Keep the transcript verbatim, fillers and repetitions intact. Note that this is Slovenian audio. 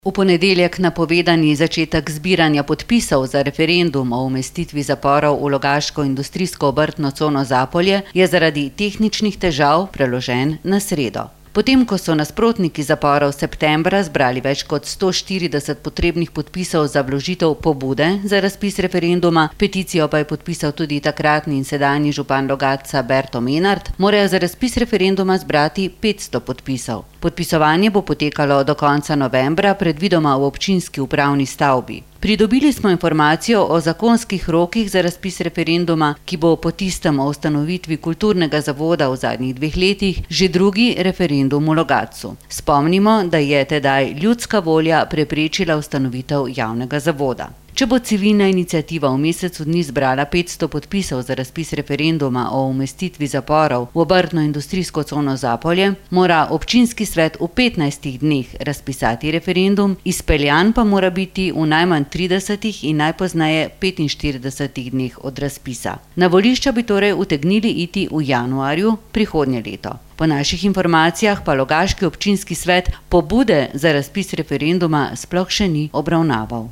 V ponedeljek napovedani začetek zbiranja podpisov za referendum o umestitvi zaporov v Logaško industrijsko obrtno cono Zapolje je zaradi tehničnih težav preložen na sredo. Potem, ko so nasprotniki zaporov septembra zbrali več kot sto štirideset potrebnih podpisov za vložitev pobude za razpis referenduma, peticijo pa je podpisal tudi takratni in sedanji župan Logatca Berto Menart, morajo za razpis referenduma zbrati petsto podpisov. Podpisovanje bo potekalo do konca novembra, predvidoma v občinski upravni stavbi. Pridobili smo informacijo o zakonskih rokih za razpis referenduma, ki bo po tistem o ustanovitvi kulturnega zavoda v zadnjih dveh letih že drugi referendum v Logatcu. Spomnimo, da je tedaj ljudska volja preprečila ustanovitev javnega zavoda. Če bo civilna iniciativa v mesecu dni zbrala petsto podpisov za razpis referenduma o umestitvi zaporov v obrtno industrijsko cono Zapolje, mora občinski svet v petnajstih dneh razpisati referendum, izpeljan pa mora biti v najmanj tridesetih in najpozneje petinštiridesetih dneh od razpisa. Na volišča bi torej utegnili iti v januarju prihodnje leto. Po naših informacijah pa logaški občinski svet pobude za razpis referenduma sploh še ni obravnaval.